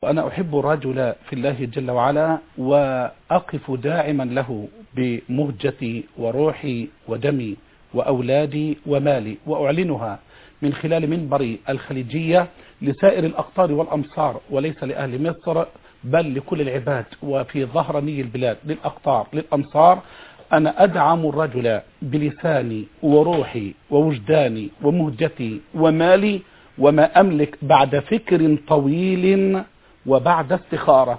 وأنا أحب الرجل في الله جل وعلا، وأقف داعما له بمهجتي وروحي ودمي وأولادي ومالي، وأعلنها من خلال منبري الخليجية لسائر الأقطار والأمصار، وليس لأهل مصر بل لكل العباد، وفي ظهرني البلاد للأقطار للأمصار. أنا أدعم الرجل بلساني وروحي ووجداني ومهجتي ومالي وما أملك بعد فكر طويل وبعد استخارة.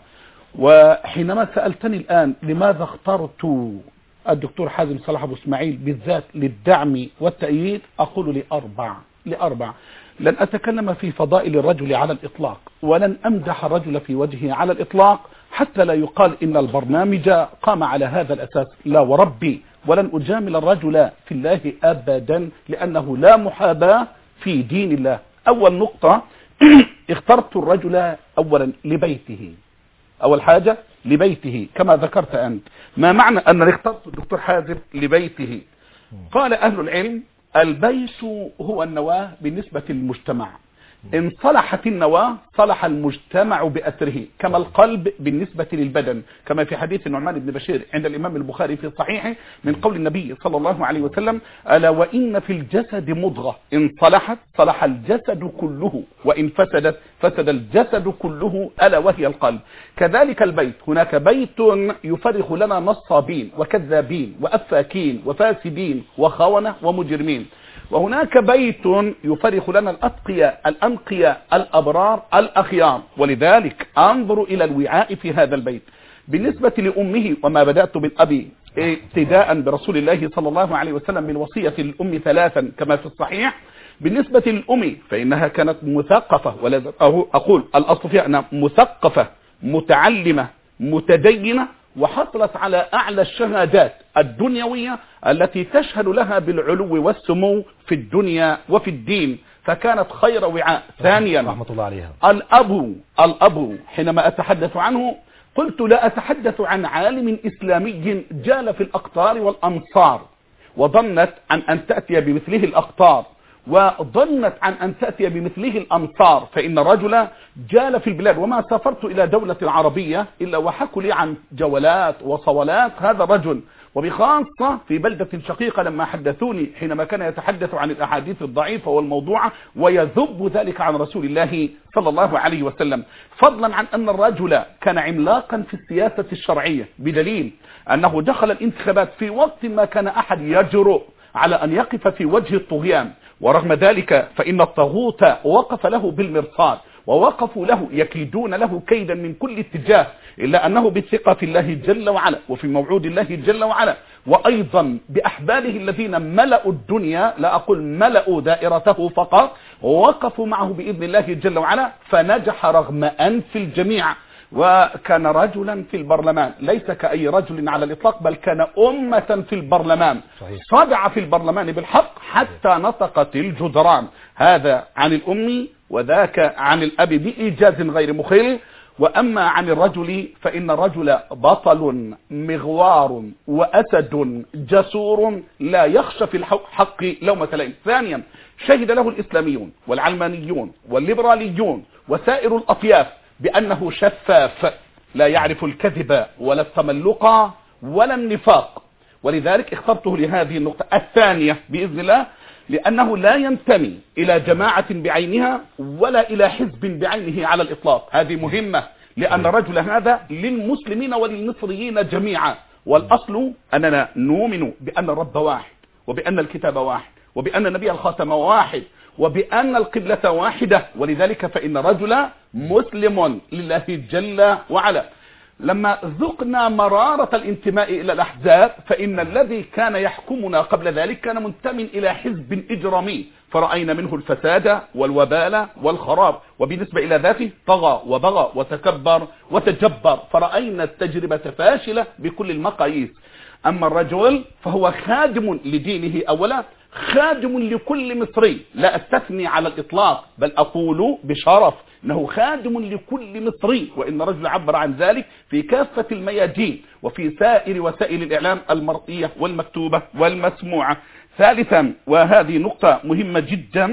وحينما سألتني الآن لماذا اخترت الدكتور حازم صلاح أبو إسماعيل بالذات للدعم والتأييد، أقول لأربع. لن أتكلم في فضائل الرجل على الإطلاق، ولن أمدح الرجل في وجهه على الإطلاق حتى لا يقال إن البرنامج قام على هذا الأساس، لا وربي. ولن أجامل الرجل في الله أبدا، لأنه لا محاباة في دين الله. أول نقطة اخترت الرجل أولا لبيته، أول حاجة لبيته كما ذكرت أنت. ما معنى أن اخترت الدكتور حازم لبيته؟ قال أهل العلم البيت هو النواة بالنسبة للمجتمع، إن صلحت النواة صلح المجتمع بأثره، كما القلب بالنسبة للبدن، كما في حديث النعمان بن بشير عند الإمام البخاري في صحيحه من قول النبي صلى الله عليه وسلم: ألا وإن في الجسد مضغة إن صلحت صلح الجسد كله، وإن فسدت فسد الجسد كله، ألا وهي القلب. كذلك البيت، هناك بيت يفرخ لنا نصابين وكذابين وأفاكين وفاسدين وخونة ومجرمين، وهناك بيت يفرخ لنا الأنقياء الأبرار الأخيار. ولذلك أنظر إلى الوعاء في هذا البيت. بالنسبة لأمه، وما بدأت بالأبي ابتداء برسول الله صلى الله عليه وسلم من وصية الأم ثلاثا كما في الصحيح. بالنسبة للأم فإنها كانت مثقفة، ولازم أقول الأصل فيها أنها مثقفة متعلمة متدينة، وحصلت على أعلى الشهادات الدنيوية التي تشهد لها بالعلو والسمو في الدنيا وفي الدين، فكانت خير وعاء. ثانيا رحمة الله عليها. الأب حينما أتحدث عنه قلت لا أتحدث عن عالم إسلامي جال في الأقطار والأمصار وظنت عن أن تأتي بمثله الأقطار وظنت عن أن تأتي بمثله الأمصار، فإن رجل جال في البلاد، وما سافرت إلى دولة عربية إلا وحكوا لي عن جولات وصولات هذا الرجل، وبخاصة في بلدة شقيقة لما حدثوني حينما كان يتحدث عن الأحاديث الضعيفة والموضوعة ويذب ذلك عن رسول الله صلى الله عليه وسلم، فضلا عن أن الرجل كان عملاقا في السياسة الشرعية، بدليل أنه دخل الانتخابات في وقت ما كان أحد يجرؤ على أن يقف في وجه الطغيان، ورغم ذلك فإن الطاغوت وقف له بالمرصاد ووقفوا له يكيدون له كيدا من كل اتجاه، إلا أنه بالثقة في الله جل وعلا وفي موعود الله جل وعلا، وأيضا بأحبابه الذين ملأوا الدنيا، لا أقول ملأوا دائرته فقط، ووقفوا معه بإذن الله جل وعلا فنجح رغم أنف الجميع. وكان رجلا في البرلمان، ليس كأي رجل على الإطلاق، بل كان أمة في البرلمان، صدع في البرلمان بالحق حتى نطقت الجدران. هذا عن الأم، وذاك عن الأب بإيجاز غير مخل. وأما عن الرجل فإن الرجل بطل مغوار وأسد جسور لا يخشى في الحق لومة لائم. ثانيا شهد له الإسلاميون والعلمانيون والليبراليون وسائر الأطياف بأنه شفاف لا يعرف الكذب ولا التملق ولا النفاق، ولذلك اخترته لهذه النقطة الثانية بإذن الله، لأنه لا ينتمي إلى جماعة بعينها ولا إلى حزب بعينه على الإطلاق. هذه مهمة، لأن الرجل هذا للمسلمين وللمصريين جميعا، والأصل أننا نؤمن بأن الرب واحد، وبأن الكتاب واحد، وبأن النبي الخاتم واحد، وبأن القبلة واحدة. ولذلك فإن رجل مسلم لله جل وعلا. لما ذقنا مرارة الانتماء إلى الأحزاب فإن الذي كان يحكمنا قبل ذلك كان منتمي إلى حزب إجرامي، فرأينا منه الفساد والوبال والخراب، وبالنسبة إلى ذاته طغى وبغى وتكبر وتجبر، فرأينا التجربة فاشلة بكل المقاييس. أما الرجل فهو خادم لدينه أولا، خادم لكل مصري، لا أستثني على الإطلاق بل أقول بشرف أنه خادم لكل مصري، وإن رجل عبر عن ذلك في كافة الميادين وفي سائر وسائل الإعلام المرئية والمكتوبة والمسموعة. ثالثا، وهذه نقطة مهمة جدا،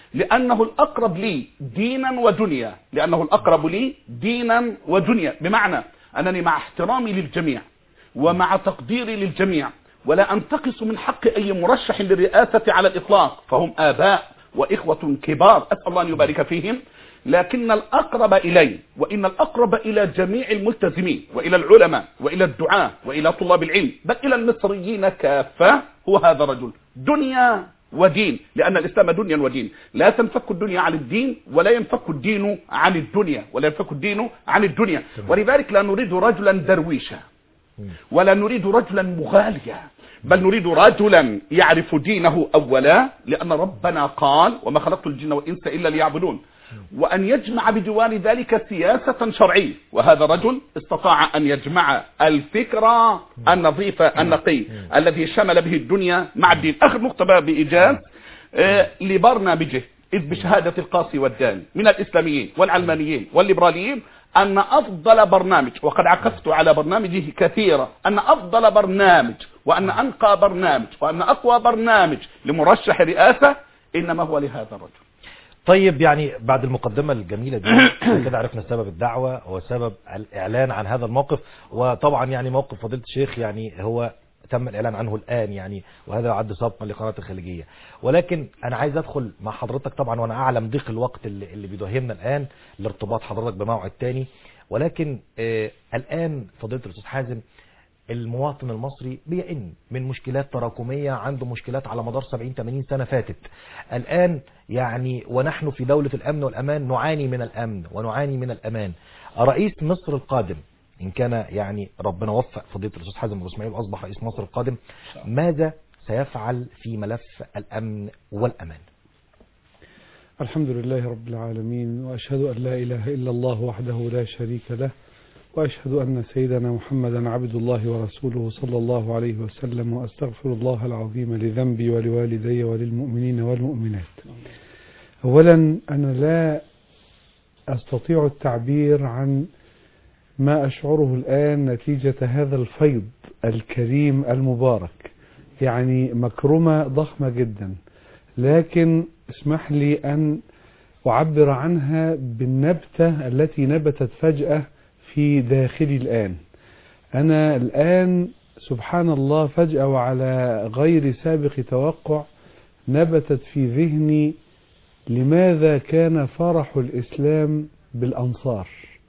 لأنه الأقرب لي دينا ودنيا، لأنه الأقرب لي دينا ودنيا، بمعنى أنني مع احترامي للجميع ومع تقديري للجميع ولا أنتقص من حق أي مرشح للرئاسة على الإطلاق، فهم آباء وإخوة كبار أسأل الله أن يبارك فيهم، لكن الأقرب إلي وإن الأقرب إلى جميع الملتزمين وإلى العلماء وإلى الدعاة وإلى طلاب العلم بل إلى المصريين كافة هو هذا الرجل، دنيا ودين، لأن الإسلام دنيا ودين، لا تنفك الدنيا عن الدين ولا ينفك الدين عن الدنيا ولا ينفك الدين عن الدنيا. ولذلك لا نريد رجلا درويشا ولا نريد رجلا مغاليا، بل نريد رجلا يعرف دينه أولا، لأن ربنا قال وما خلقت الجن والإنس إلا ليعبدون، وأن يجمع بجوار ذلك سياسة شرعية، وهذا رجل استطاع أن يجمع الفكرة النظيفة النقي الذي شمل به الدنيا مع الدين. آخر نقطة بإيجاز لبرنامجه، إذ بشهادة القاصي والداني من الإسلاميين والعلمانيين والليبراليين أن أفضل برنامج، وقد عكفت على برنامجه كثيرا، أن أفضل برنامج وأن أنقى برنامج وأن أقوى برنامج لمرشح رئاسة إنما هو لهذا الرجل. طيب يعني بعد المقدمة الجميلة دي كده عرفنا سبب الدعوة وسبب الإعلان عن هذا الموقف، وطبعا يعني موقف فضيلة الشيخ يعني هو تم الإعلان عنه الآن يعني، وهذا يعد سابقا لقناة الخليجية. ولكن أنا عايز أدخل مع حضرتك طبعا وأنا أعلم ضيق الوقت اللي بيدوهمنا الآن لارتباط حضرتك بموعد تاني، ولكن الآن فضيلة الأستاذ حازم المواطن المصري بيئن من مشكلات تراكمية، عنده مشكلات على مدار 70-80 سنة فاتت. الآن يعني ونحن في دولة الأمن والأمان نعاني من الأمن ونعاني من الأمان. رئيس مصر القادم إن كان يعني ربنا وفق فضيلة الأستاذ حازم أبو إسماعيل أصبح رئيس مصر القادم، ماذا سيفعل في ملف الأمن والأمان؟ الحمد لله رب العالمين، وأشهد أن لا إله إلا الله وحده لا شريك له، وأشهد أن سيدنا محمدا عبد الله ورسوله صلى الله عليه وسلم، وأستغفر الله العظيم لذنبي ولوالدي وللمؤمنين والمؤمنات. أولا أنا لا أستطيع التعبير عن ما أشعره الآن نتيجة هذا الفيض الكريم المبارك، يعني مكرمة ضخمة جدا، لكن اسمح لي أن أعبر عنها بالنبتة التي نبتت فجأة في داخلي الآن. أنا الآن سبحان الله فجأة وعلى غير سابق توقع نبتت في ذهني لماذا كان فرح الإسلام بالأنصار،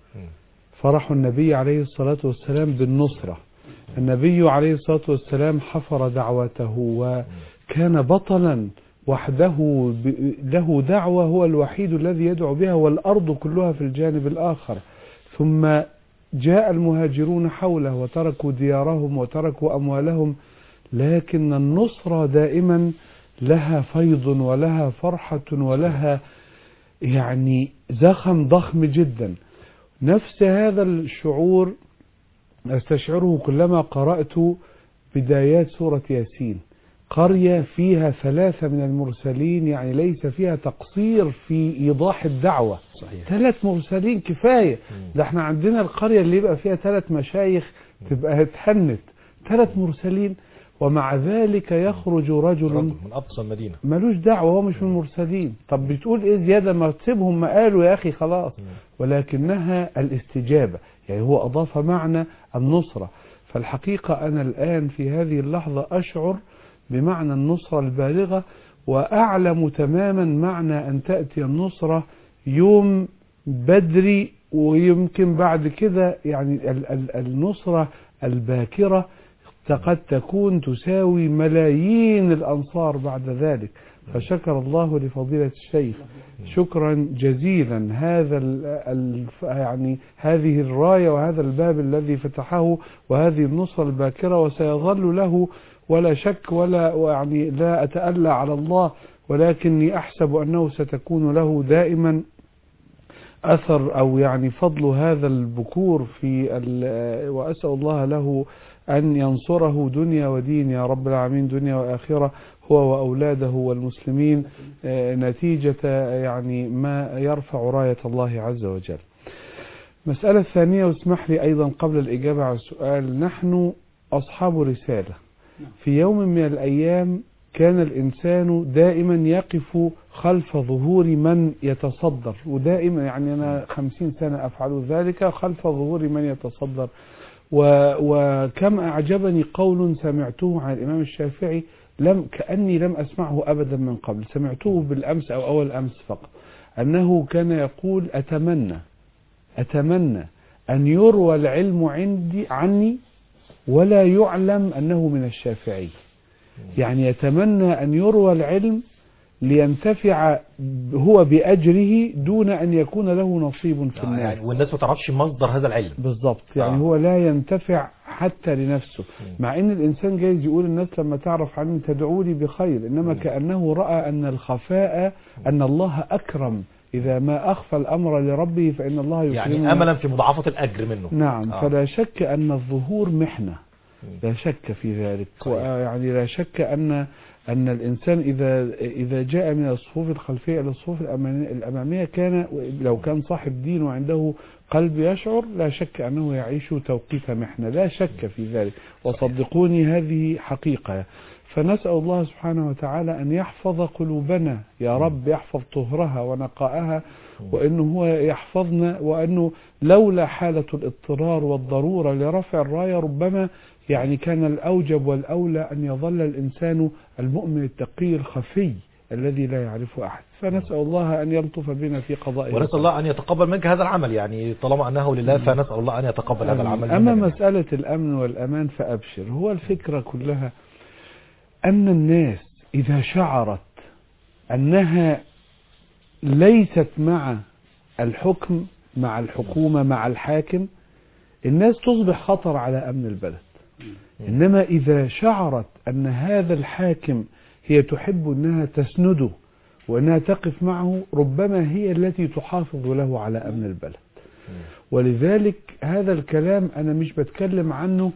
فرح النبي عليه الصلاة والسلام بالنصرة. النبي عليه الصلاة والسلام حفر دعوته وكان بطلا وحده له دعوة، هو الوحيد الذي يدعو بها والأرض كلها في الجانب الآخر. ثم جاء المهاجرون حوله وتركوا ديارهم وتركوا أموالهم، لكن النصرة دائما لها فيض ولها فرحة ولها يعني زخم ضخم جدا. نفس هذا الشعور أستشعره كلما قرأت بدايات سورة ياسين، قرية فيها 3 من المرسلين، يعني ليس فيها تقصير في إيضاح الدعوة. صحيح. 3 مرسلين كفاية. ده احنا عندنا القرية اللي يبقى فيها 3 مشايخ تبقى اتحنت. 3 مرسلين، ومع ذلك يخرج رجل من أقصى المدينة ملوش دعوة، هو مش من المرسلين. طب بتقول ايه زيادة؟ ما تسيبهم، ما قالوا يا أخي خلاص. ولكنها الاستجابة، يعني هو أضاف معنى النصرة. فالحقيقة أنا الآن في هذه اللحظة أشعر بمعنى النصرة البالغة، وأعلم تماما معنى أن تأتي النصرة يوم بدري، ويمكن بعد كده يعني النصرة الباكرة قد تكون تساوي ملايين الأنصار بعد ذلك. فشكر الله لفضيلة الشيخ شكرا جزيلا هذا يعني هذه الراية وهذا الباب الذي فتحه وهذه النصرة الباكرة، وسيظل له ولا شك ولا يعني لا أتألى على الله، ولكني أحسب أنه ستكون له دائما أثر أو يعني فضل هذا البكور في وأسأل الله له أن ينصره دنيا ودين يا رب العالمين، دنيا وآخرة، هو وأولاده والمسلمين، نتيجة يعني ما يرفع راية الله عز وجل. مسألة ثانية، واسمح لي أيضا قبل الإجابة على السؤال، نحن أصحاب رسالة. في يوم من الأيام كان الإنسان دائما يقف خلف ظهور من يتصدر، ودائما يعني أنا 50 سنة أفعل ذلك خلف ظهور من يتصدر. وكم أعجبني قول سمعته عن الإمام الشافعي كأني لم أسمعه أبدا من قبل، سمعته بالأمس أو أول أمس فقط، أنه كان يقول أتمنى أن يروى العلم عني ولا يعلم أنه من الشافعي. يعني يتمنى أن يروى العلم لينتفع هو بأجره دون أن يكون له نصيب في الناس، يعني والناس ما تعرفش مصدر هذا العلم بالضبط. يعني هو لا ينتفع حتى لنفسه، مع ان الانسان جايز يقول الناس لما تعرف عني تدعو لي بخير، انما كأنه رأى ان الخفاء ان الله اكرم، اذا ما اخفى الامر لربه فان الله يكرمه، يعني املا في مضاعفة الاجر منه. نعم. فلا شك ان الظهور محنة، لا شك في ذلك. يعني لا شك أن الإنسان إذا جاء من الصفوف الخلفية إلى الصفوف الأمامية كان لو كان صاحب دين وعنده قلب يشعر لا شك أنه يعيش توقيت محنة، لا شك في ذلك، وصدقوني هذه حقيقة. فنسأل الله سبحانه وتعالى أن يحفظ قلوبنا يا رب، يحفظ طهرها ونقائها، وأنه هو يحفظنا، وأنه لولا حالة الاضطرار والضرورة لرفع الراية ربما يعني كان الأوجب والأولى أن يظل الإنسان المؤمن التقي الخفي الذي لا يعرفه أحد. فنسأل الله أن يلطف بنا في قضائه، ونسأل الله أن يتقبل منك هذا العمل، يعني طالما أنه لله فنسأل الله أن يتقبل هذا العمل. أما مسألة الأمن والأمان فأبشر، هو الفكرة كلها أن الناس إذا شعرت أنها ليست مع الحكم، مع الحكومة، مع الحاكم، الناس تصبح خطر على أمن البلد. إنما إذا شعرت أن هذا الحاكم هي تحب أنها تسنده وأنها تقف معه، ربما هي التي تحافظ له على أمن البلد. ولذلك هذا الكلام أنا مش بتكلم عنه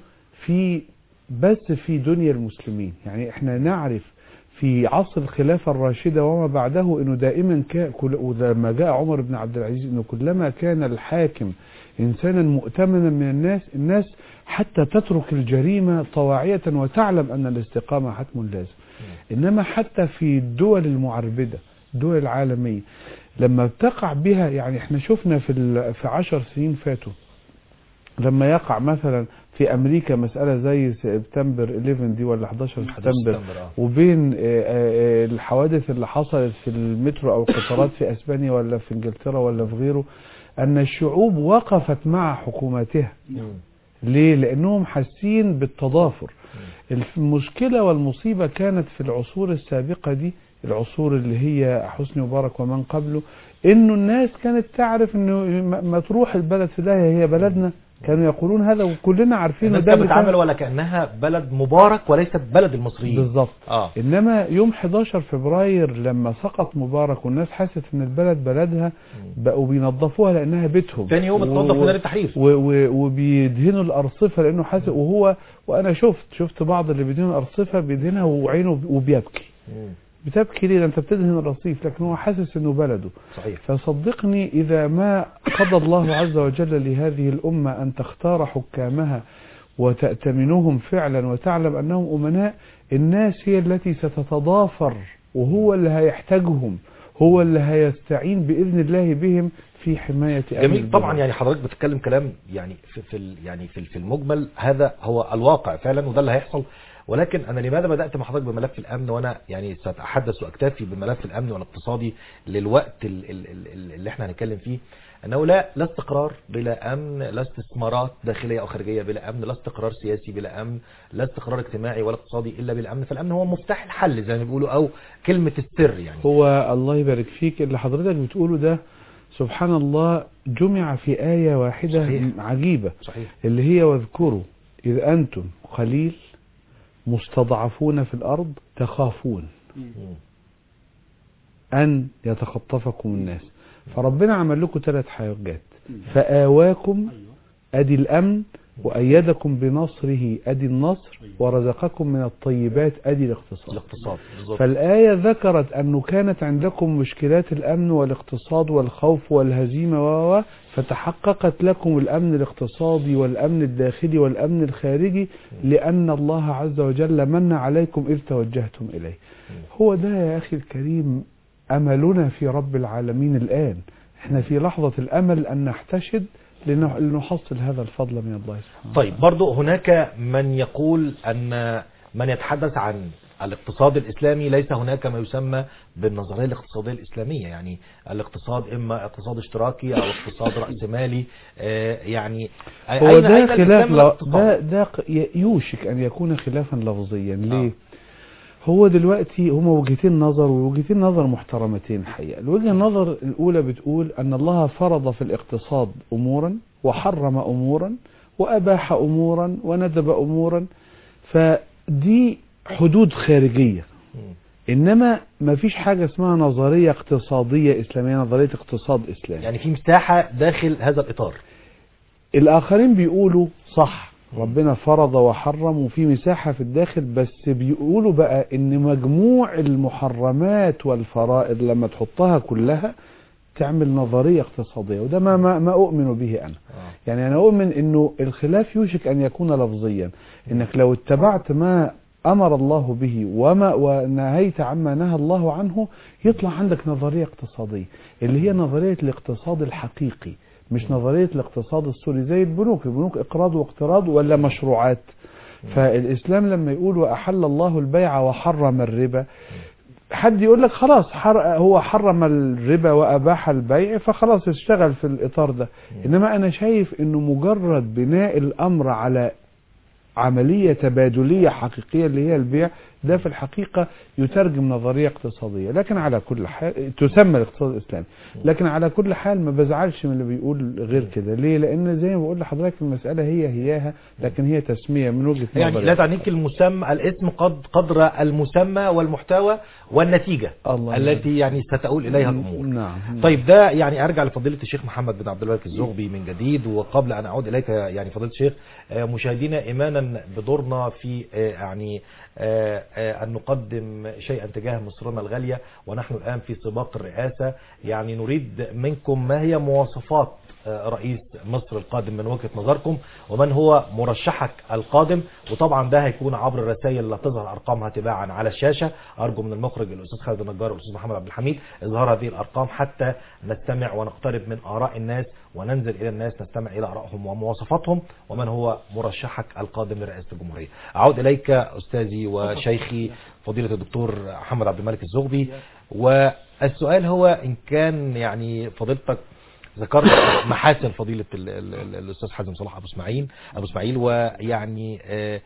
بس في دنيا المسلمين، يعني احنا نعرف في عصر الخلافة الراشدة وما بعده انه دائما لما جاء عمر بن عبد العزيز انه كلما كان الحاكم انسانا مؤتمنا من الناس حتى تترك الجريمة طواعية وتعلم ان الاستقامة حتم لازم. انما حتى في الدول المعربدة، الدول العالمية لما بتقع بها، يعني احنا شفنا في 10 سنين فاتوا لما يقع مثلا في أمريكا مسألة زي سبتمبر 11 دي ولا 11 سبتمبر، وبين الحوادث اللي حصلت في المترو أو القطارات في أسبانيا ولا في إنجلترا ولا في غيره، أن الشعوب وقفت مع حكوماتها. ليه؟ لأنهم حاسين بالتضافر. المشكلة والمصيبة كانت في العصور السابقة دي، العصور اللي هي حسني مبارك ومن قبله، إنه الناس كانت تعرف إنه ما تروح البلد في ده هي بلدنا، كانوا يقولون هذا وكلنا عارفين ده بتعامل ولا كأنها بلد مبارك وليست بلد المصريين بالضبط. إنما يوم 11 فبراير لما سقط مبارك والناس حست ان البلد بلدها، بقوا بينظفوها لانها بيتهم. ثاني يوم اتنظف ميدان التحرير وبيدهنوا الارصفه لانه حاسس، وانا شفت بعض اللي بيدهنوا الارصفه بيدهنها وعينه وبيبكي. بتبكي ليه؟ انت بتدهن الرصيف، لكن هو حاسس انه بلده. صحيح. فصدقني اذا ما قضى الله عز وجل لهذه الامه ان تختار حكامها وتأتمنهم فعلا وتعلم انهم امناء، الناس هي التي ستتضافر، وهو اللي هيحتاجهم، هو اللي هيستعين باذن الله بهم في حمايه جميل. طبعا يعني حضرتك بتتكلم كلام يعني في المجمل هذا هو الواقع فعلا، وده اللي هيحصل. ولكن أنا لماذا بدأت مع حضرتك بملف الأمن، وأنا يعني سأتحدث وأكتفي بملف الأمن والاقتصادي للوقت اللي احنا هنتكلم فيه، أنه لا استقرار بلا أمن، لا استثمارات داخلية أو خارجية بلا أمن، لا استقرار سياسي بلا أمن، لا استقرار اجتماعي ولا اقتصادي إلا بالأمن. فالأمن هو مفتاح الحل زي ما بيقولوا، أو كلمة السر يعني. هو الله يبارك فيك اللي حضرتك بتقوله ده سبحان الله جمع في آية واحدة. صحيح. عجيبة. صحيح. اللي هي واذكروا إذ أنتم قليل مستضعفون في الأرض تخافون أن يتخطفكم الناس، فربنا عمل لكم 3 حاجات: فآواكم أدي الأمن، وأيدكم بنصره أدي النصر، ورزقكم من الطيبات أدي الاقتصاد. فالآية ذكرت أنه كانت عندكم مشكلات الأمن والاقتصاد والخوف والهزيمة فتحققت لكم الأمن الاقتصادي والأمن الداخلي والأمن الخارجي، لأن الله عز وجل من عليكم إذ توجهتم إليه. هو ده يا أخي الكريم أملنا في رب العالمين الآن. احنا في لحظة الأمل أن نحتشد لنحصل هذا الفضل من الله سبحانه. طيب برضو هناك من يقول أن من يتحدث عن الاقتصاد الإسلامي ليس هناك ما يسمى بالنظرية الاقتصادية الإسلامية، يعني الاقتصاد إما اقتصاد اشتراكي أو اقتصاد رأسمالي، يعني هو ده خلاف ده يوشك أن يكون خلافا لفظيا. ليه؟ هو دلوقتي هما وجهتين نظر، ووجهتين نظر محترمتين حقيقة. الوجهة النظر الأولى بتقول أن الله فرض في الاقتصاد أمورا وحرم أمورا وأباح أمورا وندب أمورا، فدي حدود خارجية. إنما ما فيش حاجة اسمها نظرية اقتصادية إسلامية، نظرية اقتصاد إسلامي، يعني في مساحة داخل هذا الإطار. الآخرين بيقولوا صح ربنا فرض وحرم وفي مساحة في الداخل، بس بيقولوا بقى ان مجموع المحرمات والفرائض لما تحطها كلها تعمل نظرية اقتصادية، وده ما أؤمن به أنا. يعني أنا أؤمن انه الخلاف يوشك أن يكون لفظيا، انك لو اتبعت ما أمر الله به ونهيت عما نهى الله عنه يطلع عندك نظرية اقتصادية اللي هي نظرية الاقتصاد الحقيقي، مش نظرية الاقتصاد السوري زي البنوك اقراض واقتراض ولا مشروعات. فالإسلام لما يقول وأحل الله البيع وحرم الربا، حد يقول لك خلاص هو حرم الربا وأباح البيع فخلاص اشتغل في الإطار ده. إنما أنا شايف إنه مجرد بناء الأمر على عملية تبادلية حقيقية اللي هي البيع، ده في الحقيقة يترجم نظرية اقتصادية، لكن على كل حال تسمى الاقتصاد الإسلامي. لكن على كل حال ما بزعلش من اللي بيقول غير كده. ليه؟ لأن زي ما بقول لحضرتك المسألة هياها، لكن هي تسمية من وجهة نظري. يعني لا تعنيك المسمى الاسم قدر المسمى والمحتوى والنتيجة التي يعني ستؤول إليها الأمور. نعم. طيب ده يعني أرجع لفضيلة الشيخ محمد بن عبد الملك الزغبي من جديد. وقبل أن أعود إليك يعني فضيلة الشيخ، مشاهدينا إيمانا بدورنا في يعني أن نقدم شيئا تجاه مصرنا الغالية، ونحن الآن في سباق الرئاسة، يعني نريد منكم ما هي مواصفات رئيس مصر القادم من وجهة نظركم، ومن هو مرشحك القادم. وطبعا ده هيكون عبر الرسائل اللي تظهر أرقامها تباعا على الشاشة. أرجو من المخرج الأستاذ خالد النجار والأستاذ محمد عبد الحميد إظهار هذه الأرقام حتى نستمع ونقترب من آراء الناس، وننزل إلى الناس نستمع إلى آرائهم ومواصفاتهم، ومن هو مرشحك القادم لرئاسة الجمهورية. أعود إليك أستاذي وشيخي فضيلة الدكتور محمد عبد الملك الزغبي. والسؤال هو إن كان يعني فضيلتك ذكرت محاسن فضيلة الأستاذ حازم صلاح أبو إسماعيل ويعني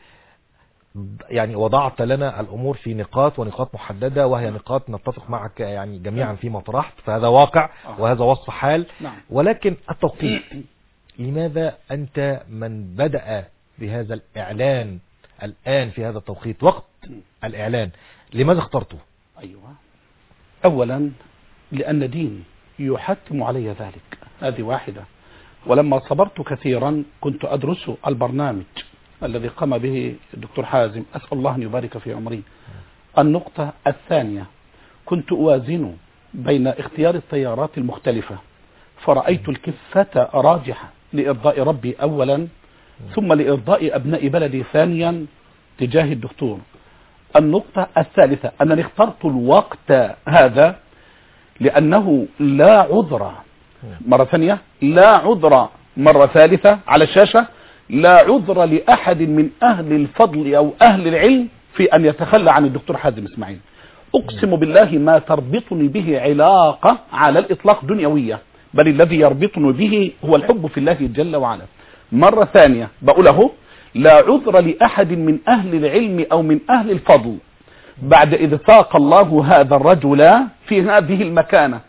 يعني وضعت لنا الأمور في نقاط محددة، وهي نقاط نتفق معك يعني جميعا فيما طرحت، فهذا واقع وهذا وصف حال. ولكن التوقيت، لماذا أنت من بدأ بهذا الإعلان الآن في هذا التوقيت وقت الإعلان، لماذا اخترته؟ أيوة، أولا لأن ديني يحتم علي ذلك، هذه واحدة. ولما صبرت كثيرا كنت أدرس البرنامج الذي قام به الدكتور حازم، أسأل الله أن يبارك في عمري. النقطة الثانية، كنت أوازن بين اختيار التيارات المختلفة، فرأيت الكفة راجحة لإرضاء ربي أولا، ثم لإرضاء أبناء بلدي ثانيا تجاه الدكتور. النقطة الثالثة أنني اخترت الوقت هذا لأنه لا عذر، مرة ثانية لا عذر، مرة ثالثة على الشاشة، لا عذر لأحد من أهل الفضل أو أهل العلم في أن يتخلى عن الدكتور حازم إسماعيل. أقسم بالله ما تربطني به علاقة على الإطلاق دنيوية، بل الذي يربطني به هو الحب في الله جل وعلا. مرة ثانية بقوله لا عذر لأحد من أهل العلم أو من أهل الفضل بعد إذ ساق الله هذا الرجل في هذه المكانة.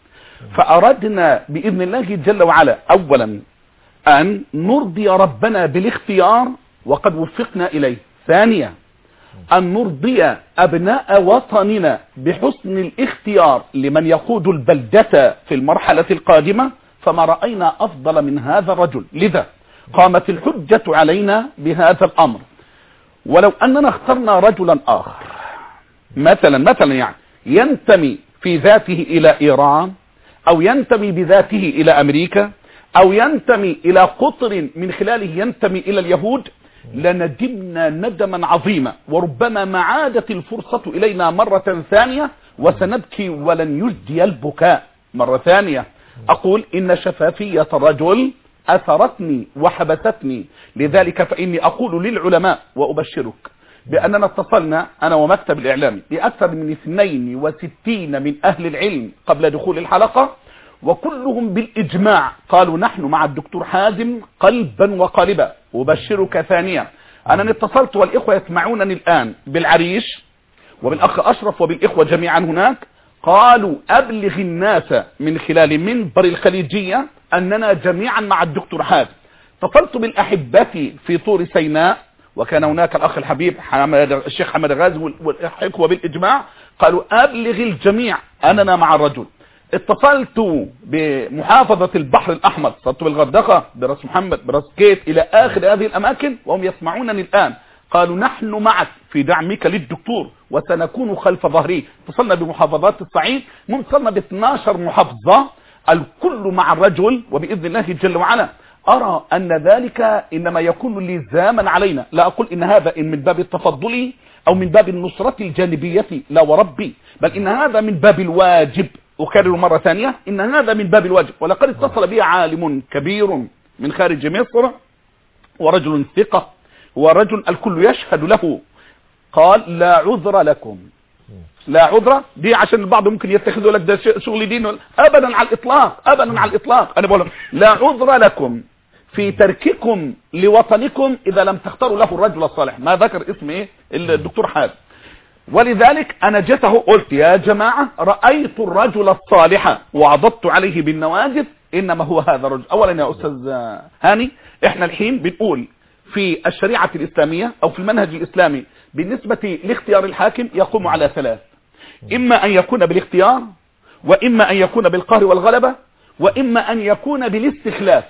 فأردنا بإذن الله جل وعلا أولا أن نرضي ربنا بالاختيار وقد وفقنا إليه، ثانيا أن نرضي أبناء وطننا بحسن الاختيار لمن يقود البلدة في المرحلة القادمة، فما رأينا أفضل من هذا الرجل. لذا قامت الحجة علينا بهذا الأمر. ولو أننا اخترنا رجلا آخر مثلا يعني ينتمي في ذاته إلى إيران، أو ينتمي بذاته إلى أمريكا، أو ينتمي إلى قطر من خلاله ينتمي إلى اليهود، لندمنا ندما عظيما، وربما ما عادت الفرصة إلينا مرة ثانية وسنبكي ولن يجدي البكاء مرة ثانية. أقول إن شفافية الرجل أثرتني وحبستني، لذلك فإني أقول للعلماء وأبشرك بأننا اتصلنا أنا ومكتب الإعلام بأكثر من 62 من أهل العلم قبل دخول الحلقة، وكلهم بالإجماع قالوا نحن مع الدكتور حازم قلبا وقالبا. أبشرك ثانيا أنا اتصلت والإخوة يسمعونني الآن بالعريش وبالأخ أشرف وبالإخوة جميعا هناك، قالوا أبلغ الناس من خلال منبر الخليجية أننا جميعا مع الدكتور حازم. اتصلت بالأحبة في طور سيناء وكان هناك الأخ الحبيب الشيخ حمد غازي والإخوة بالإجماع قالوا أبلغ الجميع أننا مع الرجل. اتصلت بمحافظة البحر الأحمر، اتصلت بالغردقة، براس محمد، براس كيت، إلى آخر هذه الأماكن وهم يسمعونني الآن، قالوا نحن معك في دعمك للدكتور وسنكون خلف ظهري. اتصلنا بمحافظات الصعيد، اتصلنا ب 12 محافظة، الكل مع الرجل وبإذن الله جل وعلا. أرى أن ذلك إنما يكون لزاما علينا، لا أقول إن هذا إن من باب التفضل أو من باب النصرة الجانبية، لا وربي، بل إن هذا من باب الواجب. أكرر مرة ثانية إن هذا من باب الواجب. ولقد اتصل بي عالم كبير من خارج مصر ورجل ثقة ورجل الكل يشهد له، قال لا عذر لكم. لا عذر دي عشان البعض ممكن يتخذوا لك ده شغل دين، أبدا على الإطلاق، أبدا على الإطلاق. أنا بقول لهم لا عذر لكم في ترككم لوطنكم إذا لم تختاروا له الرجل الصالح. ما ذكر اسم إيه الدكتور حازم. ولذلك أنا جته قلت يا جماعة رأيت الرجل الصالح وعضدت عليه بالنواجذ، إنما هو هذا الرجل. أولا يا أستاذ هاني، إحنا الحين بنقول في الشريعة الإسلامية أو في المنهج الإسلامي بالنسبة لاختيار الحاكم يقوم على ثلاث: إما أن يكون بالاختيار، وإما أن يكون بالقهر والغلبة، وإما أن يكون بالاستخلاف،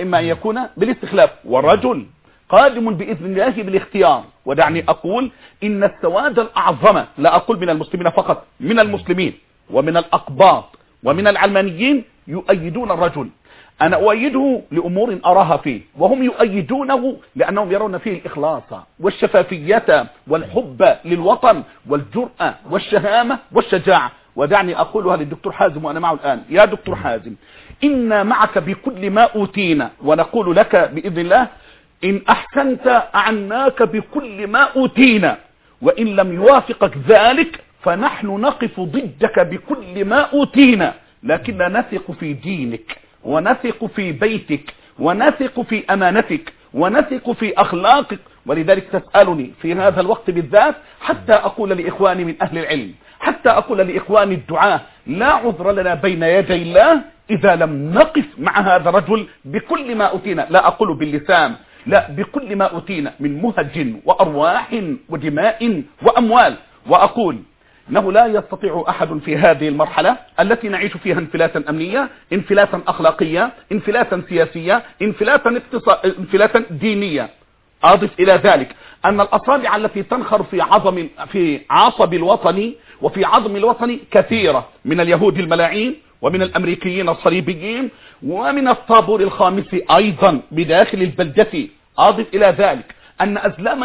والرجل قادم بإذن الله بالاختيار. ودعني أقول إن السواد الأعظم، لا أقول من المسلمين فقط، من المسلمين ومن الأقباط ومن العلمانيين يؤيدون الرجل. أنا أؤيده لأمور أراها فيه، وهم يؤيدونه لأنهم يرون فيه الإخلاص والشفافية والحب للوطن والجرأة والشهامة والشجاعة. ودعني أقولها للدكتور حازم وأنا معه الآن: يا دكتور حازم، إنا معك بكل ما أوتينا، ونقول لك بإذن الله إن أحسنت أعناك بكل ما أوتينا، وإن لم يوافقك ذلك فنحن نقف ضدك بكل ما أوتينا، لكن نثق في دينك ونثق في بيتك ونثق في أمانتك ونثق في أخلاقك. ولذلك تسألني في هذا الوقت بالذات حتى أقول لإخواني من أهل العلم، حتى أقول لإخواني الدعاة: لا عذر لنا بين يدي الله إذا لم نقف مع هذا الرجل بكل ما أوتينا. لا أقول باللسان، لا، بكل ما أوتينا من مهج وأرواح ودماء وأموال. وأقول إنه لا يستطيع أحد في هذه المرحلة التي نعيش فيها انفلاتا أمنية، انفلاتا أخلاقية، انفلاتا سياسية، انفلاتا دينية. أضف إلى ذلك أن الأصابع التي تنخر في عصب الوطن وفي عظم الوطن كثيرة، من اليهود الملاعين ومن الأمريكيين الصليبيين ومن الطابور الخامس أيضا بداخل البلدة. أضف إلى ذلك أن أزلام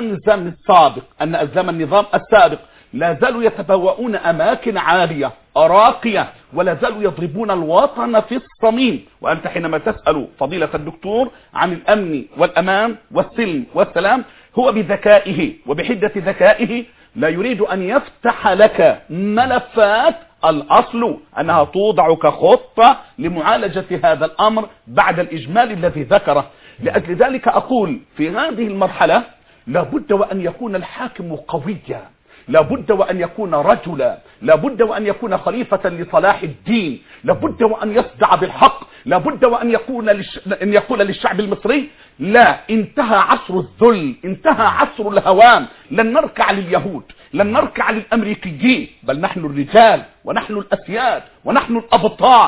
النظام السابق لا زالوا يتبوؤون أماكن عالية راقية، ولا زالوا يضربون الوطن في الصميم. وأنت حينما تسأل فضيلة الدكتور عن الأمن والأمان والسلم والسلام، هو بذكائه وبحدة ذكائه لا يريد أن يفتح لك ملفات الأصل أنها توضع كخطة لمعالجة هذا الأمر بعد الإجمال الذي ذكره. لأجل ذلك أقول في هذه المرحلة لابد وأن يكون الحاكم قويا، لابد وأن يكون رجلا، لابد وأن يكون خليفة لصلاح الدين، لابد وأن يصدع بالحق، لابد وأن يقول للشعب المصري: لا، انتهى عصر الذل، انتهى عصر الهوان، لن نركع لليهود، لن نركع للأمريكيين، بل نحن الرجال ونحن الأسياد ونحن الأبطال.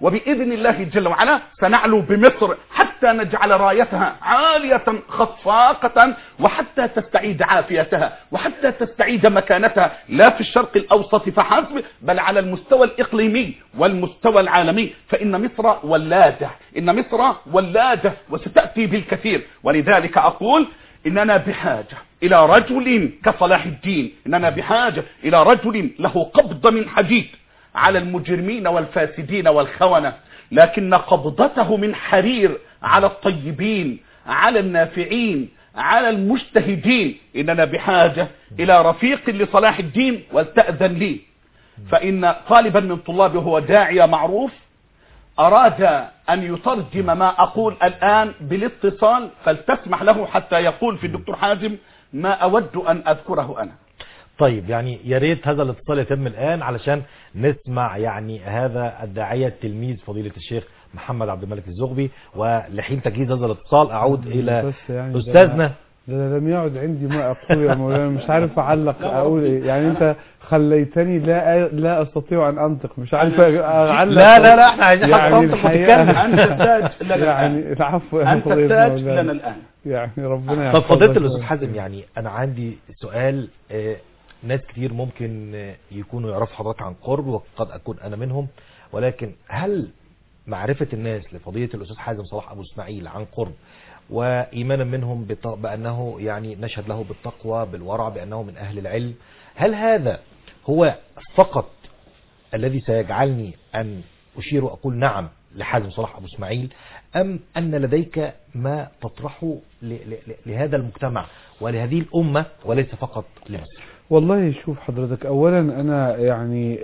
وبإذن الله جل وعلا سنعلو بمصر حتى نجعل رايتها عالية خفاقة، وحتى تستعيد عافيتها، وحتى تستعيد مكانتها لا في الشرق الأوسط فحسب، بل على المستوى الإقليمي والمستوى العالمي. فإن مصر ولادة، إن مصر ولادة وستأتي بالكثير. ولذلك أقول إننا بحاجة إلى رجل كصلاح الدين، إننا بحاجة إلى رجل له قبضة من حديد على المجرمين والفاسدين والخونة، لكن قبضته من حرير على الطيبين، على النافعين، على المجتهدين. إننا بحاجة إلى رفيق لصلاح الدين. ولتأذن لي، فإن طالبا من طلابه هو داعية معروف أراد أن يترجم ما أقول الآن بالاتصال، فلتسمح له حتى يقول في الدكتور حازم ما أود أن أذكره أنا. طيب يعني يا ريت هذا الاتصال يتم الآن علشان نسمع يعني هذا الداعية التلميذ فضيلة الشيخ محمد عبد الملك الزغبي. ولحين تجهيز هذا الاتصال أعود إلى يعني أستاذنا. ده لم يعد عندي ما أقول يا مولانا، مش عارف أعلق أقول إيه. يعني أنت خليتني لا أستطيع أن أنطق، مش عارف أعلق. لا احنا عايزين يعني الحقيقة أنت تحتاج لنا يعني العفو يا أنت تحتاج لنا الآن. يعني ربنا طب يحفظك. فضيلة الأستاذ حازم، يعني أنا عندي سؤال. ناس كتير ممكن يكونوا يعرفوا حضرتك عن قرب، وقد أكون أنا منهم، ولكن هل معرفة الناس لفضيلة الأستاذ حازم صلاح أبو إسماعيل عن قرب وإيمانا منهم بأنه يعني نشهد له بالتقوى بالورع، بأنه من أهل العلم، هل هذا هو فقط الذي سيجعلني أن أشير وأقول نعم لحازم صلاح أبو إسماعيل، أم أن لديك ما تطرحه لهذا المجتمع ولهذه الأمة وليس فقط لمصر؟ والله شوف حضرتك، أولا أنا يعني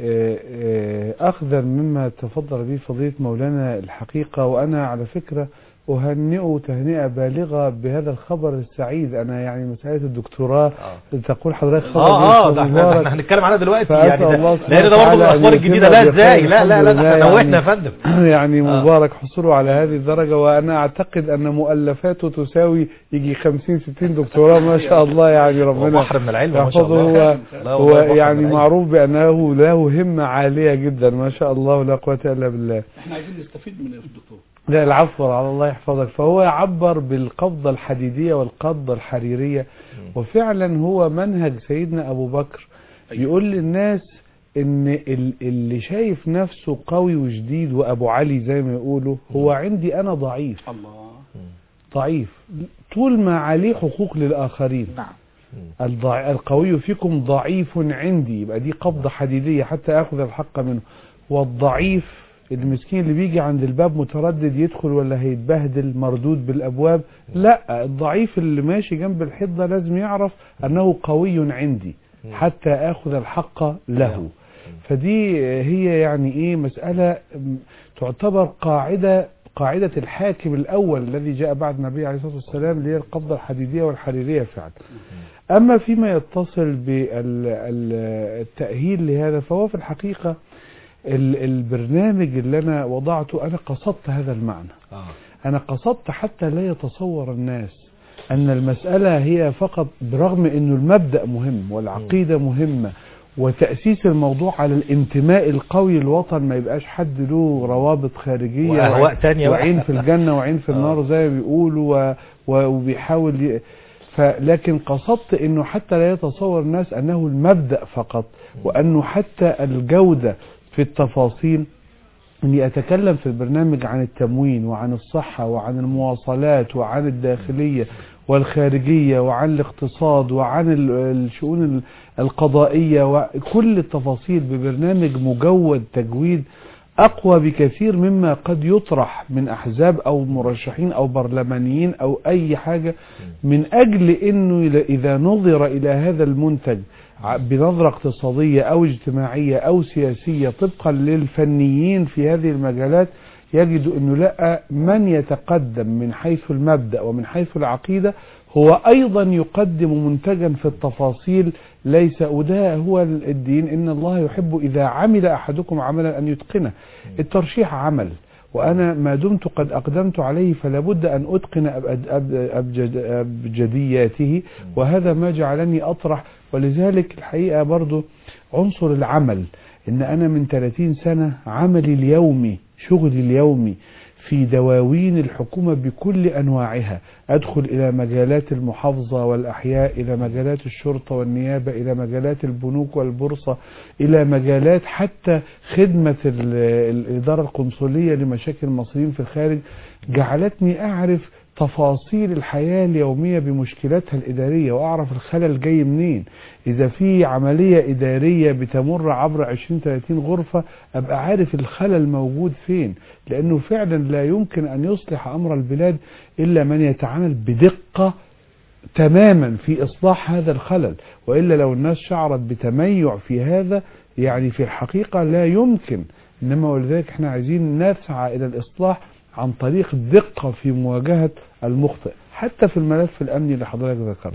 أخذا مما تفضل به فضيلة مولانا الحقيقة، وأنا على فكرة أهنئه تهنئة بالغة بهذا الخبر السعيد. أنا يعني مسألة الدكتوراه تقول حضرتك خبر ده احنا هنتكلم عنها دلوقتي، يعني لأن ده برضه من الأخبار الجديدة. لا ازاي، لا احنا نوهنا يا فندم. يعني مبارك حصوله على هذه الدرجة، وأنا أعتقد أن مؤلفاته تساوي يجي 50-60 دكتوراه ما شاء الله. يعني ربنا بحر من العلم ما شاء الله. هو يعني معروف بأنه له همة عالية جدا ما شاء الله، لا قوة إلا بالله. احنا عايزين نستفيد من الدكتور. لا العفو على الله يحفظك. فهو يعبر بالقبضة الحديدية والقبضة الحريرية، وفعلا هو منهج سيدنا أبو بكر. يقول للناس ان اللي شايف نفسه قوي وجديد وأبو علي زي ما يقولوا، هو عندي أنا ضعيف. الله ضعيف طول ما عليه حقوق للآخرين. نعم. القوي فيكم ضعيف عندي، يبقى دي قبضة حديدية حتى أخذ الحق منه. والضعيف المسكين اللي بيجي عند الباب متردد يدخل ولا هيتبهدل مردود بالأبواب، لا، الضعيف اللي ماشي جنب الحيط لازم يعرف أنه قوي عندي حتى أخذ الحق له. فدي هي يعني إيه مسألة تعتبر قاعدة الحاكم الأول الذي جاء بعد النبي عليه الصلاة والسلام، اللي هي القبضة الحديدية والحريرية فعلا. أما فيما يتصل بالتأهيل لهذا، فهو في الحقيقة البرنامج اللي أنا وضعته أنا قصدت هذا المعنى. أنا قصدت حتى لا يتصور الناس أن المسألة هي فقط، برغم أنه المبدأ مهم والعقيدة مهمة وتأسيس الموضوع على الانتماء القوي للوطن، ما يبقاش حد له روابط خارجية وأهواء تانية وعين في الجنة وعين في النار زي ما بيقولوا وبيحاول لكن قصدت أنه حتى لا يتصور الناس أنه المبدأ فقط، وأنه حتى الجودة في التفاصيل. اني اتكلم في البرنامج عن التموين وعن الصحة وعن المواصلات وعن الداخلية والخارجية وعن الاقتصاد وعن الشؤون القضائية وكل التفاصيل ببرنامج مجود تجويد اقوى بكثير مما قد يطرح من احزاب او مرشحين او برلمانيين او اي حاجة، من اجل انه اذا نظر الى هذا المنتج بنظرة اقتصادية أو اجتماعية أو سياسية طبقا للفنيين في هذه المجالات، يجد أنه لا، من يتقدم من حيث المبدأ ومن حيث العقيدة هو أيضا يقدم منتجا في التفاصيل. ليس وده هو الدين، إن الله يحب إذا عمل أحدكم عملا أن يتقنه. الترشيح عمل، وأنا ما دمت قد أقدمت عليه فلا بد أن أتقن أبجدياته، وهذا ما جعلني أطرح. ولذلك الحقيقة برضو عنصر العمل، إن أنا من 30 سنة عملي اليومي شغلي اليومي في دواوين الحكومة بكل أنواعها، أدخل إلى مجالات المحافظة والأحياء، إلى مجالات الشرطة والنيابة، إلى مجالات البنوك والبورصة، إلى مجالات حتى خدمة الإدارة القنصلية لمشاكل المصريين في الخارج، جعلتني أعرف تفاصيل الحياة اليومية بمشكلاتها الإدارية، وأعرف الخلل جاي منين. إذا في عملية إدارية بتمر عبر 20-30 غرفة أبقى عارف الخلل موجود فين، لأنه فعلا لا يمكن أن يصلح أمر البلاد إلا من يتعامل بدقة تماما في إصلاح هذا الخلل، وإلا لو الناس شعرت بتميع في هذا يعني في الحقيقة لا يمكن. إنما ولذلك احنا عايزين نسعى إلى الإصلاح عن طريق الدقة في مواجهة المخطئ، حتى في الملف الأمني اللي حضرتك ذكرته.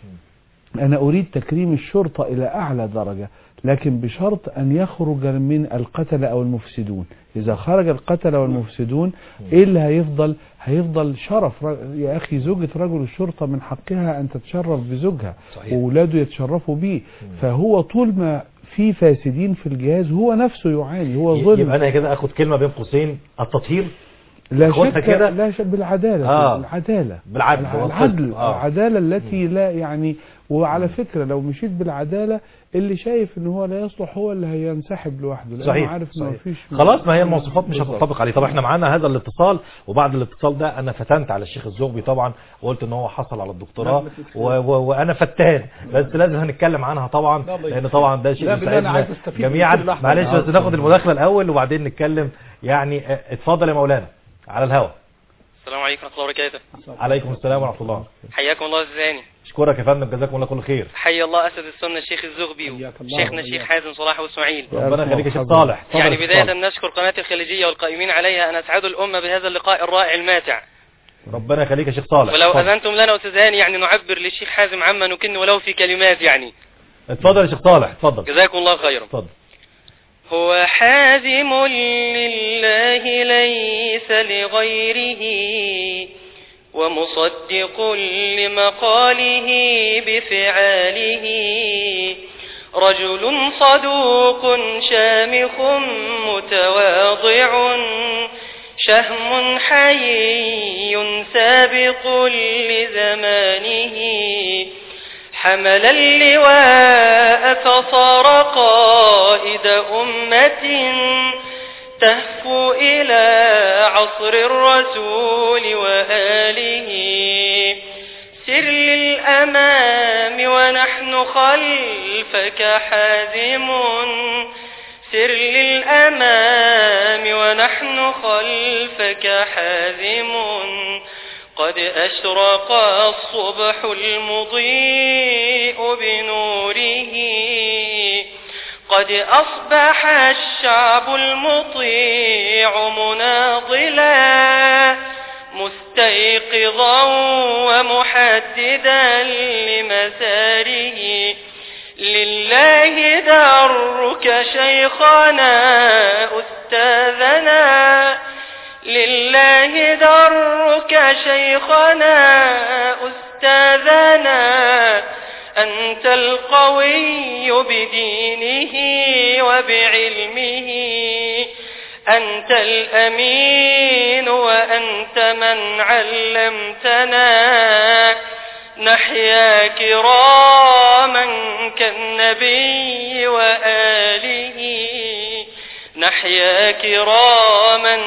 أنا أريد تكريم الشرطة إلى أعلى درجة، لكن بشرط أن يخرج من القتلة أو المفسدون. إذا خرج القتلة والمفسدون إيه اللي هيفضل؟ هيفضل شرف. يا أخي زوجة رجل الشرطة من حقها أن تتشرف بزوجها، وأولاده يتشرفوا به. فهو طول ما في فاسدين في الجهاز هو نفسه يعاني، هو ظلم. يبقى أنا كده أخد كلمة بين قوسين، التطهير لا شك كده، لا شك بالعدالة. العدالة العدل العدالة التي لا يعني. وعلى فكرة لو مشيت بالعدالة اللي شايف ان هو لا يصلح هو اللي هينسحب لوحده، صحيح. عارف انه مفيش خلاص، ما هي المواصفات مش هتطبق عليه. طب احنا معانا هذا الاتصال، وبعد الاتصال ده انا فتنت على الشيخ الزغبي طبعا، وقلت ان هو حصل على الدكتوراه وانا فتان، بس لازم هنتكلم عنها طبعا، لان طبعا ده شيء يسعدنا جميعا. معلش بس ناخد المداخلة الاول وبعدين نتكلم. يعني اتفضل يا مولانا على الهواء. السلام عليكم ورحمة الله وبركاته. عليكم السلام ورحمة الله. حياكم الله الزاني. اشكرك يا فندم، جزاكم الله كل خير. حي الله أسد السنة الشيخ الزغبي وشيخنا الشيخ حازم صلاح واسماعيل. ربنا يخليك يا شيخ صالح. يعني بداية نشكر قناة الخليجية والقائمين عليها أن أسعدوا الأمة بهذا اللقاء الرائع الماتع. ربنا يخليك يا شيخ صالح. ولو أذنتم لنا أستاذ هاني يعني نعبر للشيخ حازم عما نكن ولو في كلمات يعني. اتفضل يا شيخ صالح، اتفضل. جزاكم الله خيرا. اتفضل. هو حازم لله ليس لغيره، ومصدق لمقاله بفعاله، رجل صدوق شامخ متواضع، شهم حيي سابق لزمانه، حمل اللواء فصار قائد أمة تهفو إلى عصر الرسول وآله، سر للأمام ونحن خلفك حازم، سر للأمام ونحن خلفك حازم، قد أشرق الصبح المضيء بنوره، قد أصبح الشعب المطيع مناضلا، مستيقظا ومحددا لمساره، لله درك شيخنا أستاذنا، لله درك شيخنا أستاذنا، أنت القوي بدينه وبعلمه، أنت الأمين وأنت من علمتنا، نحيا كراما كالنبي وآله، نحيا كراما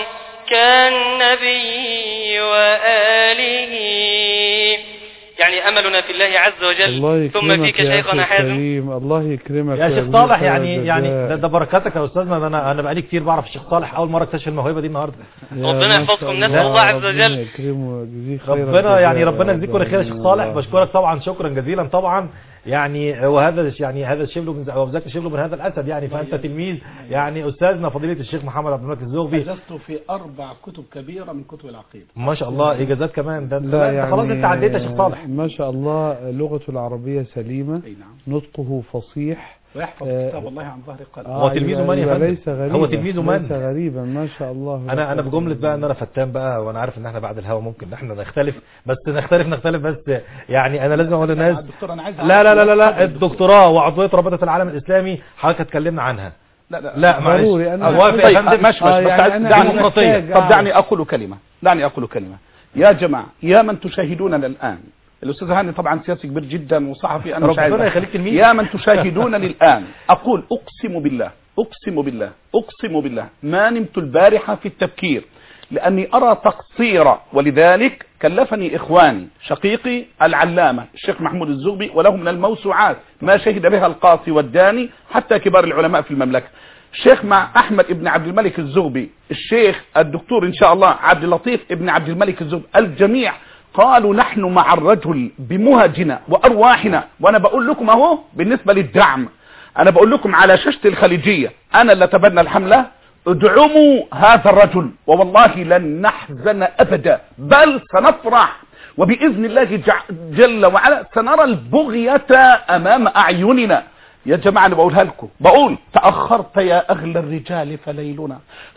كالنبي وآله. يعني أملنا في الله عز وجل، ثم فيك شيخنا حازم. الله يكرمك يا شيخ صالح. يعني ده بركاتك يا أستاذنا. انا بقالي كتير بعرف الشيخ صالح، أول مرة اكتشف الموهبة دي النهاردة. ربنا يحفظكم، نسأل الله عز وجل. ربنا يجزيك كل خير يا شيخ صالح. بشكرك طبعا شكرا جزيلا طبعا. يعني وهذا هذا الشبل وذاك الشبل من هذا الاسد. يعني فانت تلميذ يعني استاذنا فضيله الشيخ محمد عبد الملك الزغبي. اجزت في 4 كتب كبيره من كتب العقيده ما شاء الله. اجازات كمان. ده يعني خلاص انت عديت يا شيخ صالح. ما شاء الله. لغته العربيه سليمه، نطقه فصيح، ويحفظ كتاب الله عن ظهر قلب. هو تلميذه من يا فندم؟ ليس غريبا. هو تلميذه من؟ ليس غريبا ما شاء الله. انا بجمله بقى ان انا فتان بقى، وانا عارف ان احنا بعد الهوا ممكن ان احنا نختلف، بس نختلف بس. يعني انا لازم اقول للناس الدكتور انا عايز لا الدكتوراه وعضويه رابطه العالم الاسلامي حضرتك اتكلمنا عنها. لا معلش ضروري. طيب ماشي دعني أقول كلمة يا جماعة، يا من تشاهدوننا الآن. الأستاذ هاني طبعا سياسي كبير جدا وصحفي، أنا مش عايز. يا من تشاهدونني الآن أقول أقسم بالله ما نمت البارحة في التفكير، لأني أرى تقصير، ولذلك كلفني إخواني شقيقي العلامة الشيخ محمود الزغبي، وله من الموسوعات ما شهد بها القاصي والداني حتى كبار العلماء في المملكة. الشيخ مع أحمد ابن عبد الملك الزغبي، الشيخ الدكتور إن شاء الله عبد اللطيف ابن عبد الملك الزغبي، الجميع قالوا نحن مع الرجل بمهجنا وأرواحنا. وأنا بقول لكم أهو بالنسبة للدعم، أنا بقول لكم على شاشة الخليجية، أنا اللي تبنى الحملة، ادعموا هذا الرجل والله لن نحزن أبدا، بل سنفرح، وبإذن الله جل وعلا سنرى البغية أمام أعيننا. يا جماعة أنا بقولها لكم، بقول تأخرت يا أغلى الرجال فليلنا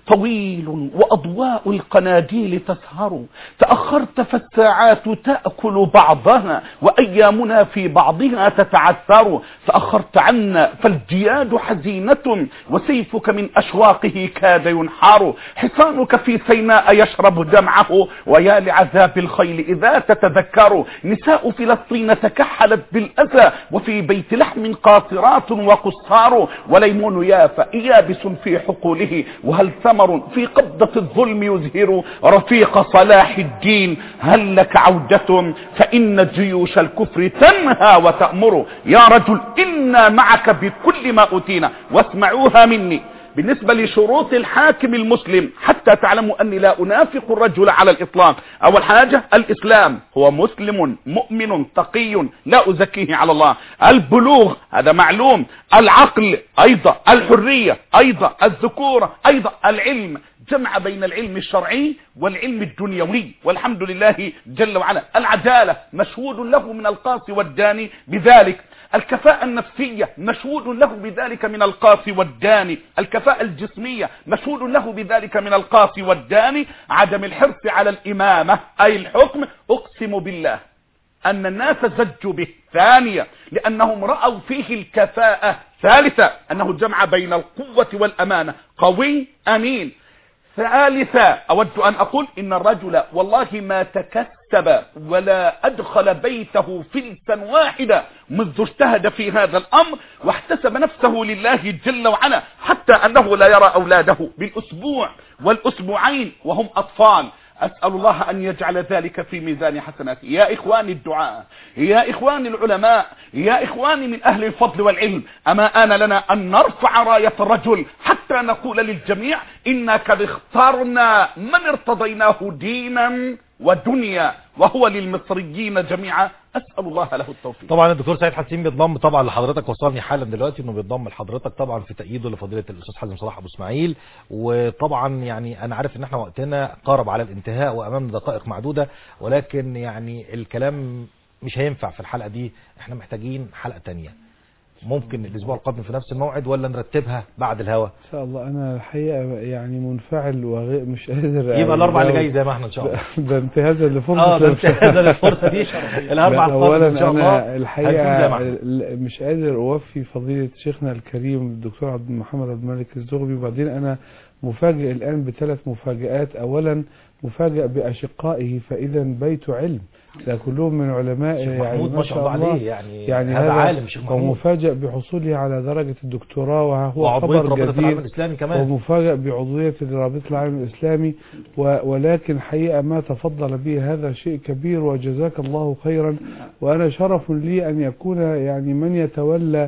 طويل وأضواء القناديل تسهر، تأخرت فالساعات تأكل بعضها وأيامنا في بعضها تتعثر، تأخرت عنا فالجياد حزينة وسيفك من أشواقه كاد ينحار، حصانك في سيناء يشرب دمعه ويا لعذاب الخيل إذا تتذكر، نساء فلسطين تكحلت بالأذى وفي بيت لحم قاصرات وقصار، وليمون يافا يابس في حقوله، وهل ثمر في قبضة الظلم يزهر، رفيق صلاح الدين هل لك عودة فإن جيوش الكفر تنهى وتأمر، يا رجل إنا معك بكل ما أتينا. واسمعوها مني بالنسبة لشروط الحاكم المسلم حتى تعلموا أني لا أنافق الرجل على الإطلاق. أول حاجة الإسلام، هو مسلم مؤمن تقي لا أزكيه على الله، البلوغ هذا معلوم، العقل أيضا، الحرية أيضا، الذكورة أيضا، العلم، جمع بين العلم الشرعي والعلم الدنيوي والحمد لله جل وعلا، العدالة مشهود له من القاصي والداني بذلك، الكفاءة النفسية مشهود له بذلك من القاصي والداني، الكفاءة الجسمية مشهود له بذلك من القاصي والداني، عدم الحرص على الإمامة أي الحكم، أقسم بالله أن الناس زجوا به. ثانية لأنهم رأوا فيه الكفاءة. ثالثة أنه جمع بين القوة والأمانة، قوي أمين. ثالثا أود أن أقول إن الرجل والله ما تكسب ولا أدخل بيته فلسا واحدة منذ اجتهد في هذا الأمر واحتسب نفسه لله جل وعلا، حتى أنه لا يرى أولاده بالأسبوع والأسبوعين وهم أطفال. أسأل الله أن يجعل ذلك في ميزان حسناتي. يا إخواني الدعاء، يا إخواني العلماء، يا إخواني من أهل الفضل والعلم، أما آن لنا أن نرفع راية الرجل حتى نقول للجميع إنا قد اخترنا من ارتضيناه دينا ودنيا وهو للمصريين جميعا. أسأل الله له التوفيق. طبعا الدكتور سعيد حسين بيتضم طبعا لحضرتك، وصلني حالا دلوقتي انه بيتضم لحضرتك طبعا في تأييده لفضيلة الأستاذ حازم صلاح أبو اسماعيل. وطبعا يعني أنا عارف ان احنا وقتنا قارب على الانتهاء وأمامنا دقائق معدودة، ولكن يعني الكلام مش هينفع في الحلقة دي، احنا محتاجين حلقة تانية. ممكن الاسبوع القادم في نفس الموعد ولا نرتبها بعد الهوا؟ ان شاء الله. انا الحقيقه يعني منفعل ومش قادر يبقى الاربع اللي جاي زي ما احنا ان شاء الله. ده انتهازا لفرصه للفرصه دي الاربع اولا ان شاء الله. انا الحقيقه مش قادر اوفي فضيله شيخنا الكريم الدكتور عبد محمد عبد الملك الزغبي. وبعدين انا مفاجئ الان بثلاث مفاجآت. اولا مفاجئ باشقائه، فاذا بيت علم، ده كلهم من علماء يعني ما شاء الله عليه، يعني هذا عالم شيخ محمود. ومفاجئ بحصوله على درجة الدكتوراه وهو خبر جديد، ومفاجئ بعضوية رابطة العالم الإسلامي. ولكن حقيقة ما تفضل به هذا شيء كبير وجزاك الله خيرا. وأنا شرف لي أن يكون يعني من يتولى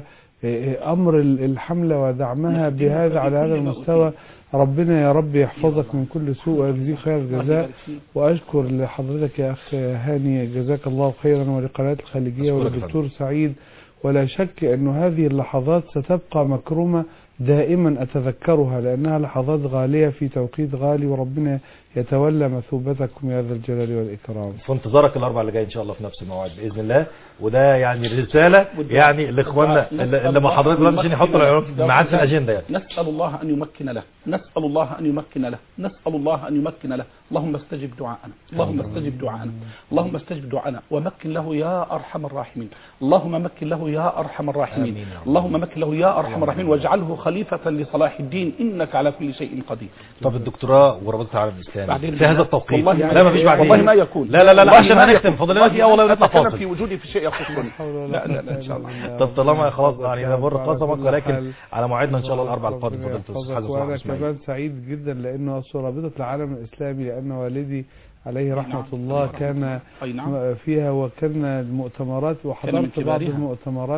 أمر الحملة ودعمها بهذا على هذا المستوى. ربنا يا رب يحفظك من كل سوء ويجزيك خير الجزاء. وأشكر لحضرتك يا أخ هاني جزاك الله خيرا، ولقناة الخليجية وللدكتور سعيد. ولا شك أن هذه اللحظات ستبقى مكرمة دائما أتذكرها، لأنها لحظات غالية في توقيت غالي، وربنا يتولى مثوبتكم يا ذا الجلال والإكرام. في انتظارك الأربع اللي جاي إن شاء الله في نفس الموعد بإذن الله. وده يعني الرسالة يعني لإخواننا اللي مع حضرتك دلوقتي عشان يحطوا الميعاد في الأجندة يعني. نسأل الله أن يمكن له، نسأل الله أن يمكن له، نسأل الله أن يمكن له. اللهم استجب دعاءنا، اللهم استجب دعاءنا، اللهم استجب دعاءنا ومكن له يا أرحم الراحمين. اللهم مكن له يا أرحم الراحمين، اللهم مكن له يا أرحم الراحمين واجعله خليفة لصلاح الدين إنك على كل شيء قدير. طب الدكتوراه ورابطة العالم الإسلامي في هذا التوقيت لا ما فيش بعدين، والله ما يكون. لا عشان هنختم فضل الله دقيقة والله نطلع فاصل. في وجودي في شيء يخصني. لا إن شاء الله. طب طالما خلاص يعني نمر قسمك، ولكن على موعدنا إن شاء الله الأربع القادم. فضلت وأنا كمان سعيد جدا لأنه رابطة العالم الإسلامي، لأن والدي عليه رحمة الله كان فيها، وكان المؤتمرات وحضرت بعض المؤتمرات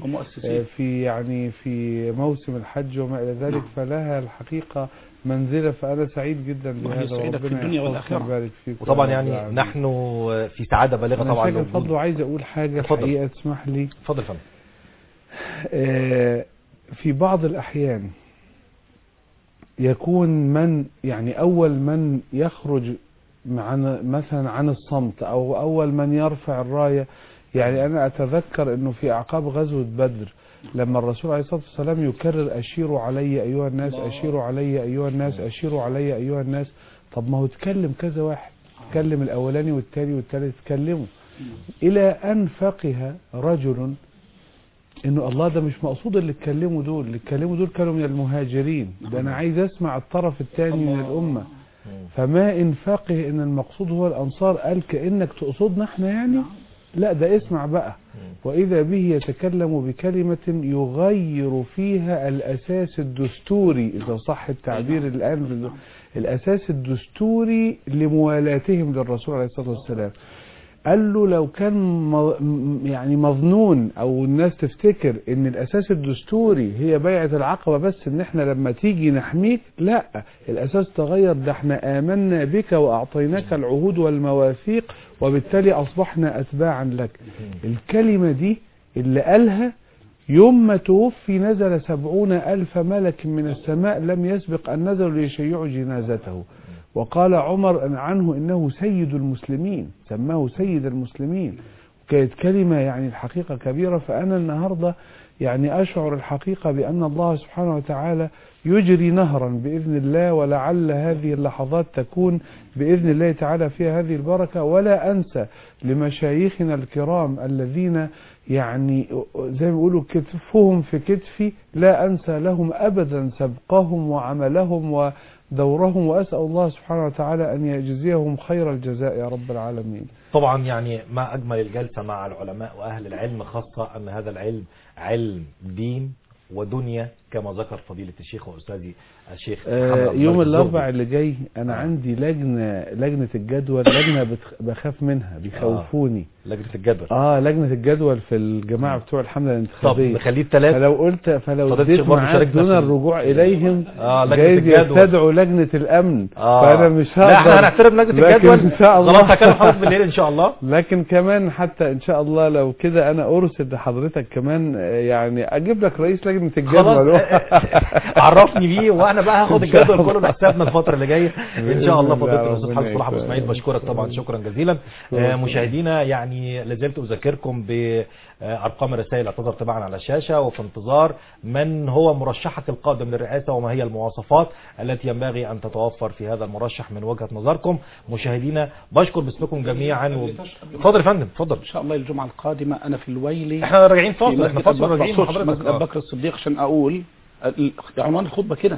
في موسم الحج وما إلى ذلك، فلها الحقيقة منزلة. فأنا سعيد جدا بهذا، وربنا يبارك فيك. وطبعا يعني نحن في سعادة بالغة طبعا. أنا فضل وعايز أقول حاجة الحقيقة تسمح لي. اتفضل فندم. في بعض الأحيان يكون من يعني أول من يخرج مثلا عن الصمت أو أول من يرفع الراية. يعني أنا أتذكر أنه في أعقاب غزوة بدر لما الرسول عليه الصلاة والسلام يكرر أشيروا علي أيها الناس، أشيروا علي أيها الناس، أشيروا علي أيها الناس. طب ما هو تكلم كذا واحد، تكلم الأولاني والتاني والتالت، تكلموا إلى أن فقه رجل إنه الله ده مش مقصود اللي اتكلموا دول، اللي اتكلموا دول كانوا من المهاجرين، ده أنا عايز أسمع الطرف الثاني من الأمة. فما إن فقه إن المقصود هو الأنصار قال كأنك تقصدنا احنا يعني، لا ده اسمع بقى. وإذا به يتكلم بكلمة يغير فيها الأساس الدستوري، إذا صح التعبير الآن، الأساس الدستوري لموالاتهم للرسول عليه الصلاة والسلام. قال له لو كان يعني مظنون او الناس تفتكر ان الاساس الدستوري هي بيعة العقبة بس، ان احنا لما تيجي نحميك، لا الاساس تغير، ده احنا امنا بك واعطيناك العهود والمواثيق وبالتالي اصبحنا اتباعا لك. الكلمة دي اللي قالها يوم ما توفي نزل 70,000 ملك من السماء لم يسبق ان نزلوا ليشيعوا جنازته. وقال عمر عنه إنه سيد المسلمين، سماه سيد المسلمين. كانت كلمة يعني الحقيقة كبيرة. فأنا النهاردة يعني أشعر الحقيقة بأن الله سبحانه وتعالى يجري نهرا بإذن الله، ولعل هذه اللحظات تكون بإذن الله تعالى فيها هذه البركة. ولا أنسى لمشايخنا الكرام الذين يعني زي ما بيقولوا كتفهم في كتفي، لا أنسى لهم أبدا سبقهم وعملهم ودورهم، وأسأل الله سبحانه وتعالى أن يجزيهم خير الجزاء يا رب العالمين. طبعا يعني ما أجمل الجلسة مع العلماء وأهل العلم، خاصة أن هذا العلم علم دين ودنيا كما ذكر فضيلة الشيخ وأستاذي الشيخ يوم الأربع اللي جاي أنا عندي لجنة الجدول، لجنة بخاف منها، بيخوفوني. لجنة الجدول لجنة الجدول في الجماعة بتوع الحملة الانتخابية. طب نخليه الثلاث. فلو اديت معاك دون الرجوع إليهم جايز يستدعوا لجنة الأمن. فأنا مش هقدر. لا احنا هنحترم لجنة الجدول خلاص، هكلم حضرتك بالليل إن شاء الله. لكن كمان حتى إن شاء الله لو كده أنا أرسل لحضرتك كمان يعني أجيب لك رئيس لجنة الجدول عرفني بيه وانا بقى هاخد الجدول كله لحسابنا الفتره اللي جايه ان شاء الله. فضيله الاستاذ حاج صلاح ابو اسماعيل بشكرك طبعا شكرا جزيلا. مشاهدينا يعني لازلت اذكركم بارقام الرسائل اعتذر طبعا على الشاشه، وفي انتظار من هو مرشحك القادم للرئاسه وما هي المواصفات التي ينبغي ان تتوفر في هذا المرشح من وجهه نظركم. مشاهدينا بشكر باسمكم جميعا. اتفضل يا فندم اتفضل. ان شاء الله الجمعه القادمه انا في الويلي، احنا راجعين فاصل، احنا فاصل راجعين مع حضرتك. مسجد ابو بكر الصديق عشان اقول عنوان الخطبة كده: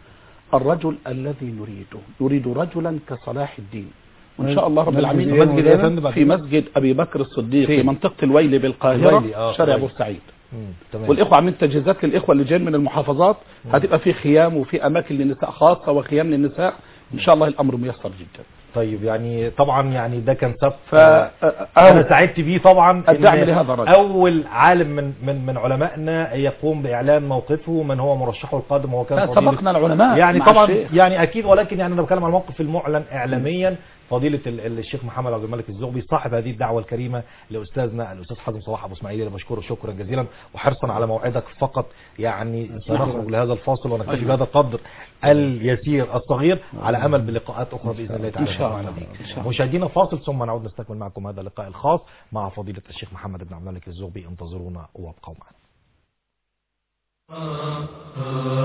الرجل الذي نريد رجلا كصلاح الدين. وإن شاء الله رب العالمين في مسجد أبي بكر الصديق في منطقة الويلي بالقاهرة شارع بورسعيد. والإخوة عاملين تجهيزات للإخوة اللي جايين من المحافظات، هتبقى في خيام وفي أماكن للنساء خاصة وخيام للنساء. إن شاء الله الأمر ميسر جدا. طيب يعني طبعا يعني ده كان سبب انا سعدت بيه طبعا. الدعم لهذا الرجل اول عالم من علمائنا يقوم باعلان موقفه من هو مرشحه القادم، وهو كان سبقنا العلماء يعني طبعا يعني اكيد، ولكن يعني انا بتكلم عن الموقف المعلن اعلاميا فضيلة الشيخ محمد عبد الملك الزغبي صاحب هذه الدعوة الكريمة لأستاذنا الأستاذ حازم صلاح أبو إسماعيل، اللي بشكره شكرا جزيلا، وحرصا على موعدك فقط يعني سنخرج لهذا الفاصل ونكتفي بهذا القدر اليسير الصغير على أمل بلقاءات أخرى بإذن الله تعالى. إن شاء الله. مشاهدينا فاصل ثم نعود نستكمل معكم هذا اللقاء الخاص مع فضيلة الشيخ محمد بن عبد الملك الزغبي. انتظرونا وابقوا معنا.